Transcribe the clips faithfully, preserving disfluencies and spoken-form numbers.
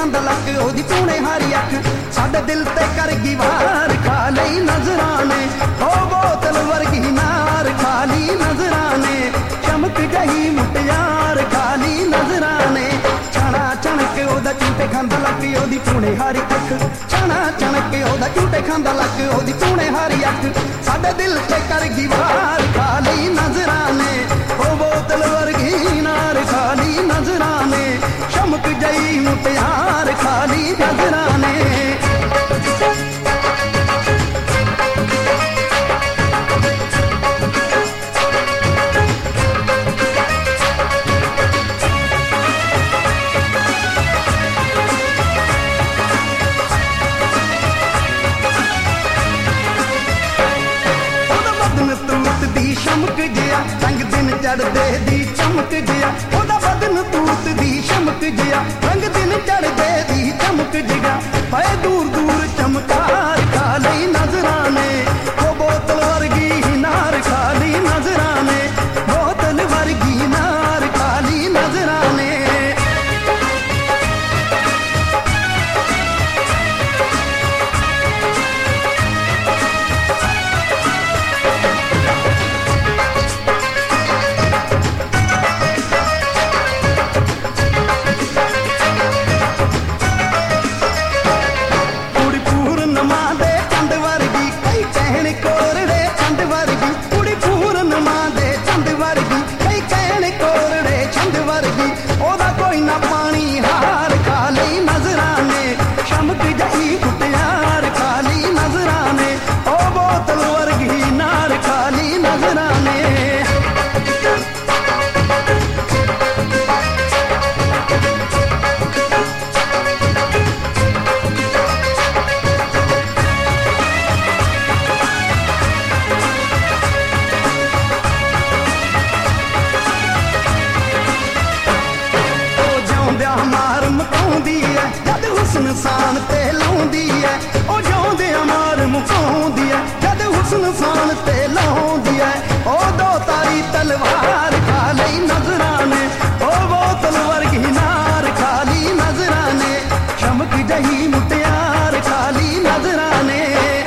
ਖਾਂਦਾ ਲੱਕ ਉਹਦੀ ਪੂਣੇ ਹਾਰੀ ਅੱਖ ਸਾਡੇ ਦਿਲ ਤੇ ਕਰ ਗਈ ਵਾਰ ਖਾ ਲਈ ਨਜ਼ਰਾਂ ਨੇ ਉਹ ਬੋਤਲ ਵਰਗੀ ਨਾਰ ਖਾ ਲਈ ਨਜ਼ਰਾਂ ਨੇ ਚਮਕ ਗਈ ਮੁਟਿਆਰ ਖਾ ਲਈ ਨਜ਼ਰਾਂ ਨੇ ਛਾਣਾ ਚਣਕ ਉਹਦਾ ਝੂਟੇ ਖਾਂਦਾ ਲੱਕ ਉਹਦੀ ਪੂਣੇ ਹਾਰੀ ਅੱਖ ਛਾਣਾ ਚਣਕ ਉਹਦਾ ਝੂਟੇ ਖਾਂਦਾ ਲੱਕ ਉਹਦੀ ਪੂਣੇ ਹਾਰੀ ਅੱਖ ਸਾਡੇ ਦਿਲ ਤੇ ਕਰ ਗਈ ਵਾਰ ਖਾ ਲਈ ਨਜ਼ਰਾਂ ਨੇ ਉਹ ਬੋਤਲ ਵਰਗੀ ਨਾਰ ਖਾ ਲਈ ਨਜ਼ਰਾਂ ਨੇ ਚਮਕ ਗਈ ਮੁਟਿਆਰ ਖਾ ਲਈ ਨਜ਼ਰਾਂ ਨੇ ਚਮਕ ਜਿਆ ਰੰਗ ਦਿਨ ਚੜਦੇ ਦੀ ਚਮਕ ਜਿਆ ਉਹਦਾ ਬਦਨ ਤੂਤ ਦੀ ਚਮਕ ਜਿਆ ਰੰਗ ਦਿਨ ਚੜਦੇ ਦੀ ਚਮਕ ਜਿਆ ਪਏ ਦੂਰ ਦੂਰ ਚਮਕਾਰ ਖਾ ਲਈ ਨਜ਼ਰਾਂ ਨੇ ਉਹ ਬੋਤਲ ਵਰਗੀ ਨਾਰ ਖਾ ਲਈ ਨਜ਼ਰਾਂ ਨੇ ਬੋਤਲ ਵਰਗੀ ਨਾਰ ਖਾ ਲਈ ਨਜ਼ਰਾਂ ਨੇ ਸਾਨ ਤੇ ਲਾਉਂਦੀ ਐ ਉਹ ਜਿਉਂਦਿਆਂ ਮਾਰ ਮੁਕਾਉਂਦੀ ਐ ਜਦ ਹੁਸਨ ਸਾਨ ਤੇ ਲਾਉਂਦੀ ਐ ਉਹ ਦੋ ਤਾਰੀ ਤਲਵਾਰ ਖਾ ਲਈ ਨਜ਼ਰਾਂ ਨੇ ਉਹ ਬੋਤਲ ਵਰਗੀ ਨਾਰ ਖਾ ਲਈ ਨਜ਼ਰਾਂ ਨੇ ਚਮਕ ਜਹੀ ਮੁਟਿਆਰ ਖਾ ਲਈ ਨਜ਼ਰਾਂ ਨੇ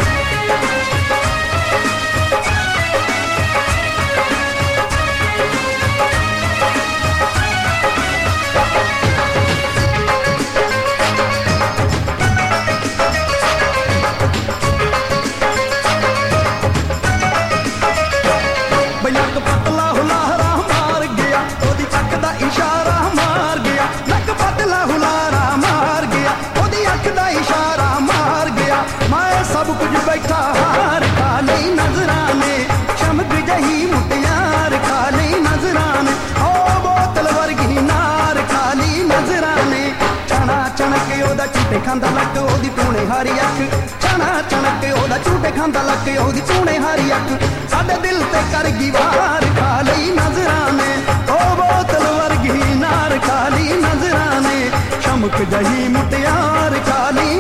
ਸਭ ਕੁਝ ਬੈਠਾ ਹਾਰ ਖਾ ਲਈ ਨਜ਼ਰਾਂ ਨੇ ਚਮਕ ਜਹੀ ਮੁਟਿਆਰ ਖਾ ਲਈ ਨਜ਼ਰਾਂ ਨੇ ਉਹ ਬੋਤਲ ਵਰਗੀ ਨਾਰ ਖਾ ਲਈ ਨਜ਼ਰਾਂ ਨੇ ਛਾਣਾ ਚਣਕ ਉਹਦਾ ਝੂਟੇ ਖਾਂਦਾ ਲੱਕ ਉਹਦੀ ਪੂਣੇ ਹਾਰੀ ਅੱਖ ਛਾਣਾ ਚਣਕ ਉਹਦਾ ਝੂਟੇ ਖਾਂਦਾ ਲੱਕ ਉਹਦੀ ਪੂਣੇ ਹਾਰੀ ਅੱਖ ਸਾਡੇ ਦਿਲ ਤੇ ਕਰ ਗਈ ਵਾਰ ਖਾ ਲਈ ਨਜ਼ਰਾਂ ਨੇ ਉਹ ਬੋਤਲ ਵਰਗੀ ਨਾਰ ਖਾ ਲਈ ਨਜ਼ਰਾਂ ਨੇ ਚਮਕ ਜਹੀ ਮੁਟਿਆਰ ਖਾ ਲਈ